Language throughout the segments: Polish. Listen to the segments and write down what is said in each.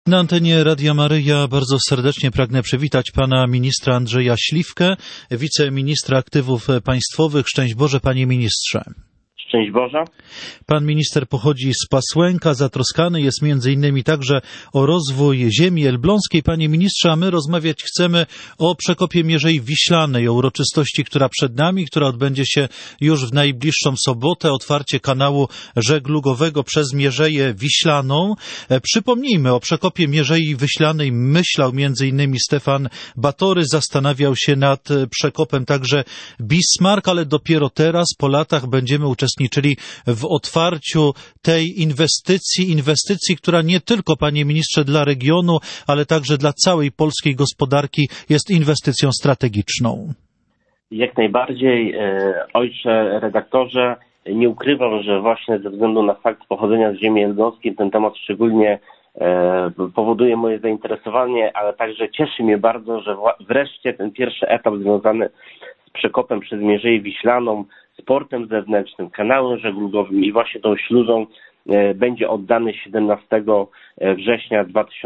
Na antenie Radia Maryja bardzo serdecznie pragnę przywitać pana ministra Andrzeja Śliwkę, wiceministra aktywów państwowych. Szczęść Boże, panie ministrze. Szczęść Boże. Pan minister pochodzi z Pasłęka, zatroskany jest między innymi także o rozwój ziemi elbląskiej. Panie ministrze, a my rozmawiać chcemy o przekopie Mierzei Wiślanej, o uroczystości, która przed nami, która odbędzie się już w najbliższą sobotę, otwarcie kanału żeglugowego przez Mierzeję Wiślaną. Przypomnijmy, o przekopie Mierzei Wiślanej myślał między innymi Stefan Batory, zastanawiał się nad przekopem także Bismarck, ale dopiero teraz, po latach, będziemy uczestniczyli w otwarciu tej inwestycji, która nie tylko, panie ministrze, dla regionu, ale także dla całej polskiej gospodarki jest inwestycją strategiczną. Jak najbardziej, ojcze redaktorze, nie ukrywam, że właśnie ze względu na fakt pochodzenia z ziemi elbląskiej ten temat szczególnie powoduje moje zainteresowanie, ale także cieszy mnie bardzo, że wreszcie ten pierwszy etap związany z przekopem przez Mierzeję Wiślaną, sportem zewnętrznym, kanałem żeglugowym i właśnie tą śluzą będzie oddany 17 września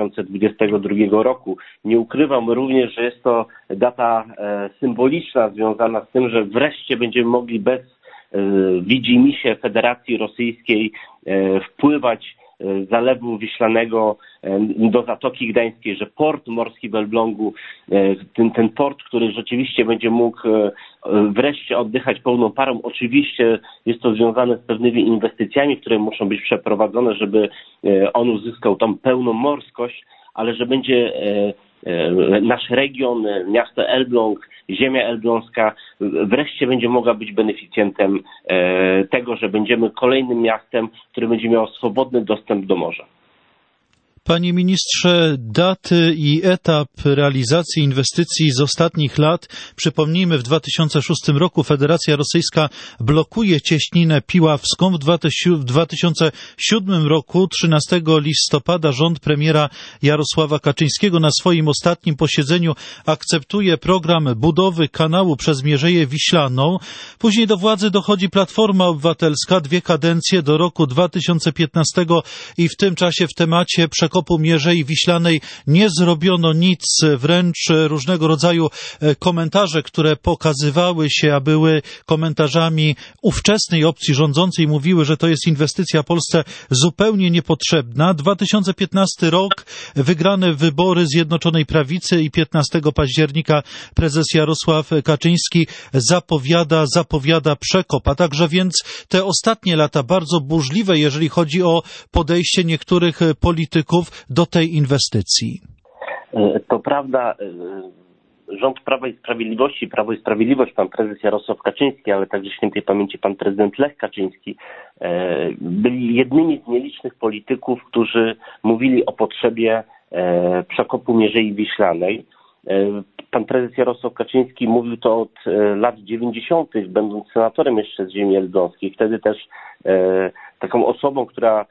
2022 roku. Nie ukrywam również, że jest to data symboliczna związana z tym, że wreszcie będziemy mogli bez widzimisię Federacji Rosyjskiej wpływać z Zalewu Wiślanego do Zatoki Gdańskiej, że port morski w Elblągu, ten port, który rzeczywiście będzie mógł wreszcie oddychać pełną parą. Oczywiście jest to związane z pewnymi inwestycjami, które muszą być przeprowadzone, żeby on uzyskał tą pełną morskość, ale że będzie nasz region, miasto Elbląg, ziemia elbląska wreszcie będzie mogła być beneficjentem tego, że będziemy kolejnym miastem, które będzie miało swobodny dostęp do morza. Panie ministrze, daty i etap realizacji inwestycji z ostatnich lat. Przypomnijmy, w 2006 roku Federacja Rosyjska blokuje cieśninę Piławską. W 2007 roku, 13 listopada, rząd premiera Jarosława Kaczyńskiego na swoim ostatnim posiedzeniu akceptuje program budowy kanału przez Mierzeję Wiślaną. Później do władzy dochodzi Platforma Obywatelska, 2 kadencje do roku 2015 i w tym czasie w temacie przekopu Mierzei Wiślanej nie zrobiono nic, wręcz różnego rodzaju komentarze, które pokazywały się, a były komentarzami ówczesnej opcji rządzącej, mówiły, że to jest inwestycja Polsce zupełnie niepotrzebna. 2015 rok, wygrane wybory Zjednoczonej Prawicy i 15 października prezes Jarosław Kaczyński zapowiada przekop, a także więc te ostatnie lata bardzo burzliwe, jeżeli chodzi o podejście niektórych polityków do tej inwestycji. To prawda, rząd Prawa i Sprawiedliwości, Prawo i Sprawiedliwość, pan prezes Jarosław Kaczyński, ale także świętej pamięci pan prezydent Lech Kaczyński, byli jednymi z nielicznych polityków, którzy mówili o potrzebie przekopu Mierzei Wiślanej. Pan prezes Jarosław Kaczyński mówił to od lat 90., będąc senatorem jeszcze z ziemi elbląskiej. Wtedy też taką osobą, która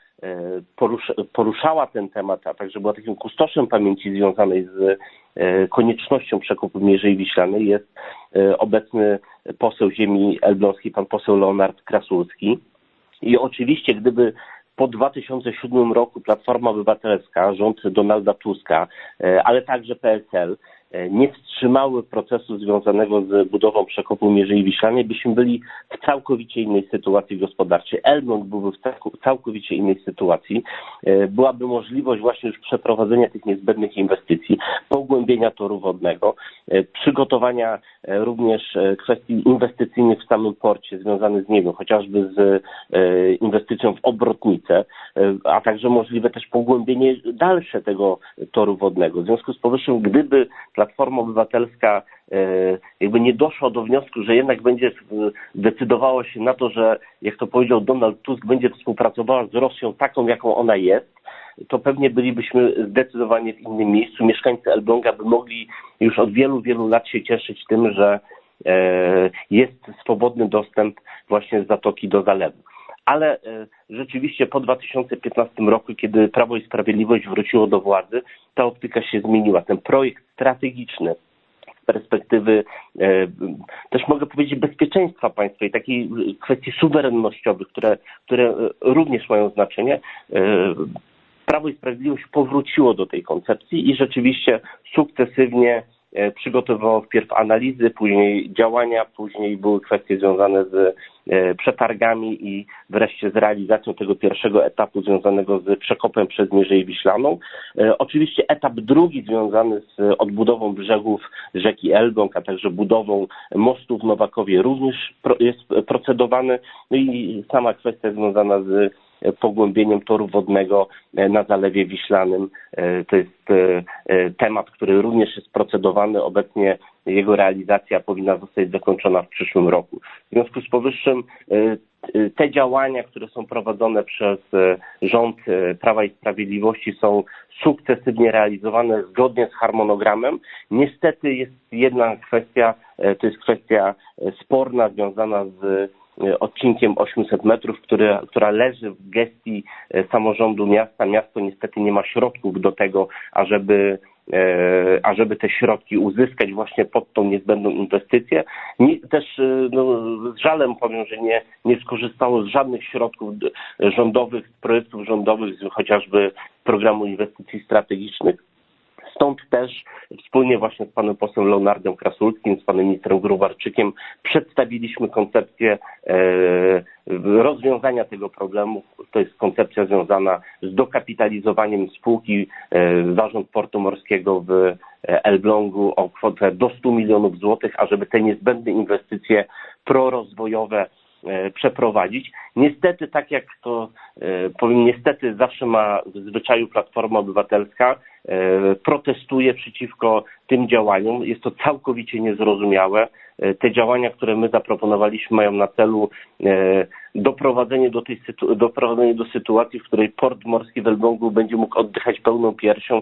poruszała ten temat, a także była takim kustoszem pamięci związanej z koniecznością przekopu Mierzei Wiślanej, jest obecny poseł ziemi elbląskiej, pan poseł Leonard Krasulski. I oczywiście, gdyby po 2007 roku Platforma Obywatelska, rząd Donalda Tuska, ale także PSL nie wstrzymały procesu związanego z budową przekopu Mierzei Wiślanej, byśmy byli w całkowicie innej sytuacji gospodarczej. Elbląg byłby w całkowicie innej sytuacji. Byłaby możliwość właśnie już przeprowadzenia tych niezbędnych inwestycji, pogłębienia toru wodnego, przygotowania również kwestii inwestycyjnych w samym porcie związanych z, nie wiem, chociażby z inwestycją w obrotnicę, a także możliwe też pogłębienie dalsze tego toru wodnego. W związku z powyższym, gdyby Platforma Obywatelska jakby nie doszła do wniosku, że jednak będzie decydowała się na to, że, jak to powiedział Donald Tusk, będzie współpracowała z Rosją taką, jaką ona jest, to pewnie bylibyśmy zdecydowanie w innym miejscu. Mieszkańcy Elbląga by mogli już od wielu, wielu lat się cieszyć tym, że jest swobodny dostęp właśnie z Zatoki do zalewu. Ale rzeczywiście po 2015 roku, kiedy Prawo i Sprawiedliwość wróciło do władzy, ta optyka się zmieniła. Ten projekt strategiczny z perspektywy też mogę powiedzieć bezpieczeństwa państwa i takiej kwestii suwerennościowych, które również mają znaczenie, Prawo i Sprawiedliwość powróciło do tej koncepcji i rzeczywiście sukcesywnie przygotowywało wpierw analizy, później działania, później były kwestie związane z przetargami i wreszcie z realizacją tego pierwszego etapu związanego z przekopem przez Mierzeję Wiślaną. Oczywiście etap drugi związany z odbudową brzegów rzeki Elbląg, a także budową mostu w Nowakowie również jest procedowany. No i sama kwestia związana z pogłębieniem toru wodnego na Zalewie Wiślanym. To jest temat, który również jest procedowany. Obecnie jego realizacja powinna zostać zakończona w przyszłym roku. W związku z powyższym te działania, które są prowadzone przez rząd Prawa i Sprawiedliwości, są sukcesywnie realizowane zgodnie z harmonogramem. Niestety jest jedna kwestia, to jest kwestia sporna związana z odcinkiem 800 metrów, która leży w gestii samorządu miasta. Miasto niestety nie ma środków do tego, ażeby te środki uzyskać właśnie pod tą niezbędną inwestycję. Też z żalem powiem, że nie skorzystało z żadnych środków rządowych, projektów rządowych, chociażby programu inwestycji strategicznych. Stąd też wspólnie właśnie z panem posłem Leonardem Krasulskim, z panem ministrem Gróbarczykiem przedstawiliśmy koncepcję rozwiązania tego problemu. To jest koncepcja związana z dokapitalizowaniem spółki Zarząd Portu Morskiego w Elblągu o kwotę do 100 milionów złotych, ażeby te niezbędne inwestycje prorozwojowe przeprowadzić. Niestety, tak jak to powiem, niestety zawsze ma w zwyczaju Platforma Obywatelska, protestuje przeciwko tym działaniom. Jest to całkowicie niezrozumiałe. Te działania, które my zaproponowaliśmy, mają na celu doprowadzenie do sytuacji, w której port morski w Elblągu będzie mógł oddychać pełną piersią.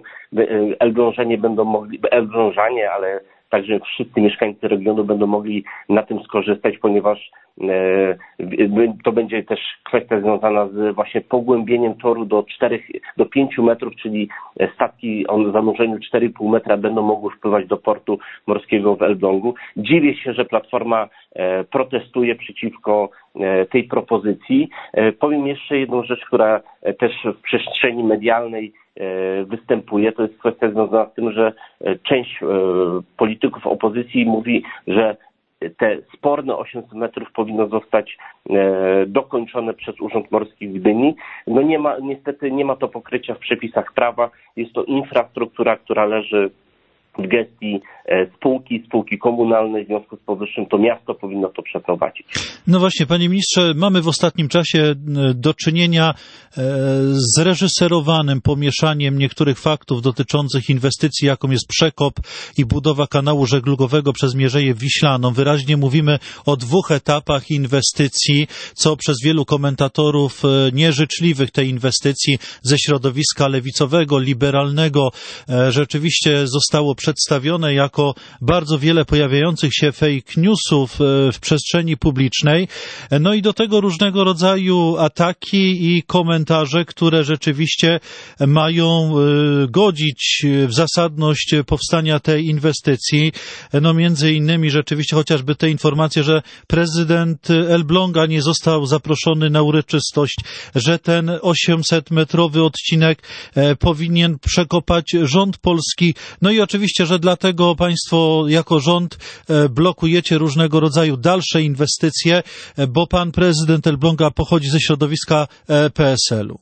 Elblążanie, ale także wszyscy mieszkańcy regionu będą mogli na tym skorzystać, ponieważ to będzie też kwestia związana z właśnie pogłębieniem toru do 5 metrów, czyli statki o zanurzeniu 4,5 metra będą mogły wpływać do portu morskiego w Elblągu. Dziwię się, że Platforma protestuje przeciwko tej propozycji. Powiem jeszcze jedną rzecz, która też w przestrzeni medialnej występuje. To jest kwestia związana z tym, że część polityków opozycji mówi, że te sporne 800 metrów powinno zostać dokończone przez Urząd Morski w Gdyni. Niestety nie ma to pokrycia w przepisach prawa. Jest to infrastruktura, która leży w gestii spółki komunalnej, w związku z powyższym to miasto powinno to przeprowadzić. No właśnie, panie ministrze, mamy w ostatnim czasie do czynienia z reżyserowanym pomieszaniem niektórych faktów dotyczących inwestycji, jaką jest przekop i budowa kanału żeglugowego przez Mierzeję Wiślaną. Wyraźnie mówimy o 2 etapach inwestycji, co przez wielu komentatorów nieżyczliwych tej inwestycji ze środowiska lewicowego, liberalnego rzeczywiście zostało przedstawione jako bardzo wiele pojawiających się fake newsów w przestrzeni publicznej. No i do tego różnego rodzaju ataki i komentarze, które rzeczywiście mają godzić w zasadność powstania tej inwestycji. No między innymi rzeczywiście chociażby te informacje, że prezydent Elbląga nie został zaproszony na uroczystość, że ten 800-metrowy odcinek powinien przekopać rząd polski. No i oczywiście, że dlatego państwo jako rząd blokujecie różnego rodzaju dalsze inwestycje, bo pan prezydent Elbląga pochodzi ze środowiska PSL-u.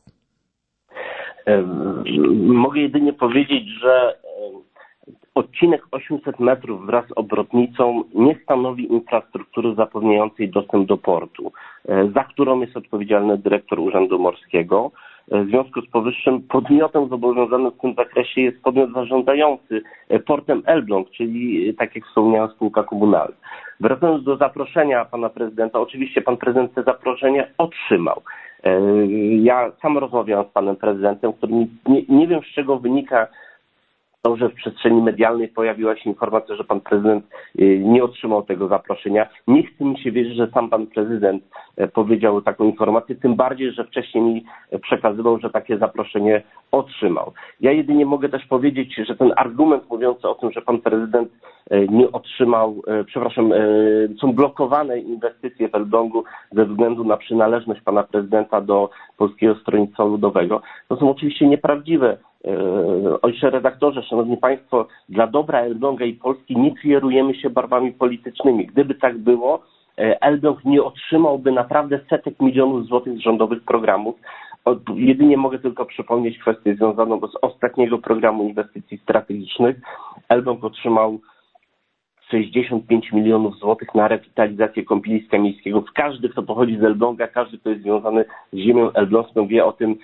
Mogę jedynie powiedzieć, że odcinek 800 metrów wraz z obwodnicą nie stanowi infrastruktury zapewniającej dostęp do portu, za którą jest odpowiedzialny dyrektor Urzędu Morskiego. W związku z powyższym podmiotem zobowiązanym w tym zakresie jest podmiot zarządzający portem Elbląg, czyli tak jak wspomniałem, spółka komunalna. Wracając do zaproszenia pana prezydenta, oczywiście pan prezydent te zaproszenie otrzymał. Ja sam rozmawiałem z panem prezydentem, który nie wiem z czego wynika To, że w przestrzeni medialnej pojawiła się informacja, że pan prezydent nie otrzymał tego zaproszenia. Nie chce mi się wierzyć, że sam pan prezydent powiedział taką informację, tym bardziej, że wcześniej mi przekazywał, że takie zaproszenie otrzymał. Ja jedynie mogę też powiedzieć, że ten argument mówiący o tym, że pan prezydent nie otrzymał, są blokowane inwestycje w Elblągu ze względu na przynależność pana prezydenta do Polskiego Stronnictwa Ludowego, to są oczywiście nieprawdziwe. Ojcze redaktorze, szanowni państwo, dla dobra Elbląga i Polski nie kierujemy się barwami politycznymi. Gdyby tak było, Elbląg nie otrzymałby naprawdę setek milionów złotych z rządowych programów. Jedynie mogę tylko przypomnieć kwestię związaną z ostatniego programu inwestycji strategicznych. Elbląg otrzymał 65 milionów złotych na rewitalizację kąpieliska miejskiego. Każdy, kto pochodzi z Elbląga, każdy, kto jest związany z ziemią elbląską, wie o tym,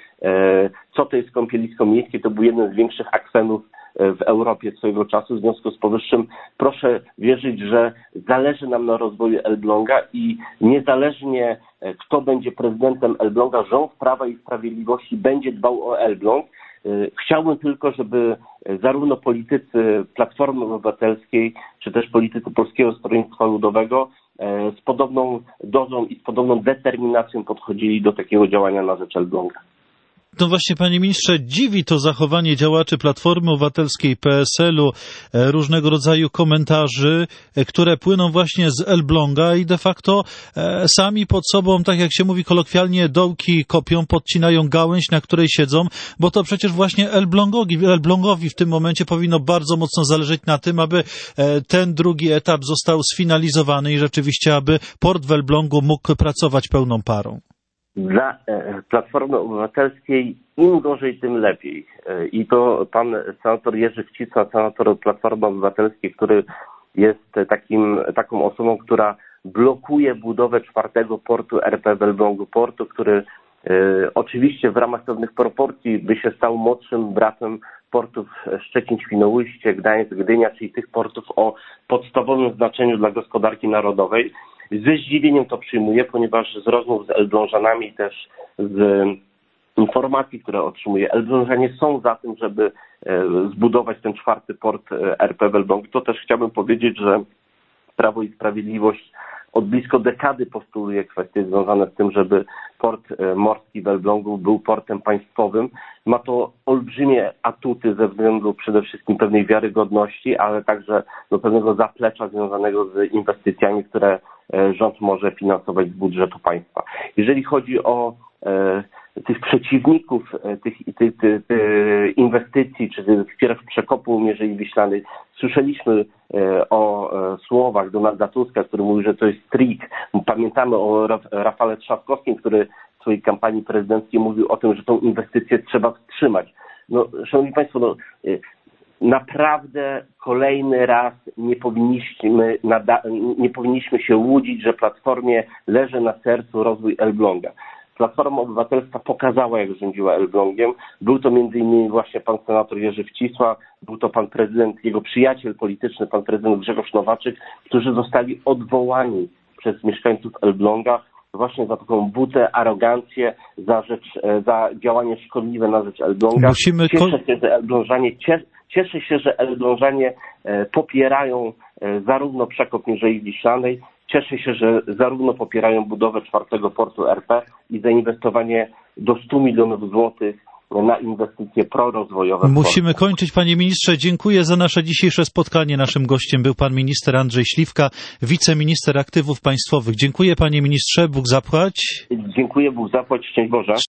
co to jest kąpielisko miejskie. To był jeden z większych akwenów w Europie swojego czasu. W związku z powyższym proszę wierzyć, że zależy nam na rozwoju Elbląga i niezależnie kto będzie prezydentem Elbląga, rząd Prawa i Sprawiedliwości będzie dbał o Elbląg. Chciałbym tylko, żeby zarówno politycy Platformy Obywatelskiej, czy też politycy Polskiego Stronnictwa Ludowego z podobną dozą i z podobną determinacją podchodzili do takiego działania na rzecz Elbląga. No właśnie, panie ministrze, dziwi to zachowanie działaczy Platformy Obywatelskiej, PSL-u, różnego rodzaju komentarzy, które płyną właśnie z Elbląga i de facto sami pod sobą, tak jak się mówi kolokwialnie, dołki kopią, podcinają gałęź, na której siedzą, bo to przecież właśnie Elblągowi w tym momencie powinno bardzo mocno zależeć na tym, aby ten drugi etap został sfinalizowany i rzeczywiście, aby port w Elblągu mógł pracować pełną parą. Dla Platformy Obywatelskiej im gorzej, tym lepiej. I to pan senator Jerzy Wcisła, senator Platformy Obywatelskiej, który jest taką osobą, która blokuje budowę czwartego portu RP w Elblągu, portu, który oczywiście w ramach pewnych proporcji by się stał młodszym bratem portów Szczecin, Świnoujście, Gdańsk, Gdynia, czyli tych portów o podstawowym znaczeniu dla gospodarki narodowej. Ze zdziwieniem to przyjmuję, ponieważ z rozmów z Elblążanami, też z informacji, które otrzymuję, Elblążanie są za tym, żeby zbudować ten czwarty port RP w Elblągu. To też chciałbym powiedzieć, że Prawo i Sprawiedliwość od blisko dekady postuluje kwestie związane z tym, żeby port morski w Elblągu był portem państwowym. Ma to olbrzymie atuty ze względu przede wszystkim pewnej wiarygodności, ale także do pewnego zaplecza związanego z inwestycjami, które rząd może finansować z budżetu państwa. Jeżeli chodzi o tych przeciwników tych inwestycji, czy tych przekopu Mierzei Wiślanej, słyszeliśmy o słowach Donalda Tuska, który mówi, że to jest trik. Pamiętamy o Rafale Trzaskowskim, który w swojej kampanii prezydenckiej mówił o tym, że tą inwestycję trzeba wstrzymać. No, szanowni państwo, naprawdę kolejny raz nie powinniśmy się łudzić, że Platformie leży na sercu rozwój Elbląga. Platforma Obywatelska pokazała, jak rządziła Elblągiem. Był to m.in. właśnie pan senator Jerzy Wcisła, był to pan prezydent, jego przyjaciel polityczny, pan prezydent Grzegorz Nowaczyk, którzy zostali odwołani przez mieszkańców Elbląga właśnie za taką butę, arogancję, za działanie szkodliwe na rzecz Elbląga. Cieszę się, że Elblążanie popierają zarówno przekop Mierzei Wiślanej, cieszę się, że zarówno popierają budowę czwartego portu RP i zainwestowanie do 100 milionów złotych na inwestycje prorozwojowe. Musimy kończyć, panie ministrze. Dziękuję za nasze dzisiejsze spotkanie. Naszym gościem był pan minister Andrzej Śliwka, wiceminister aktywów państwowych. Dziękuję, panie ministrze. Bóg zapłać. Dziękuję, Bóg zapłać. Szczęść Boże.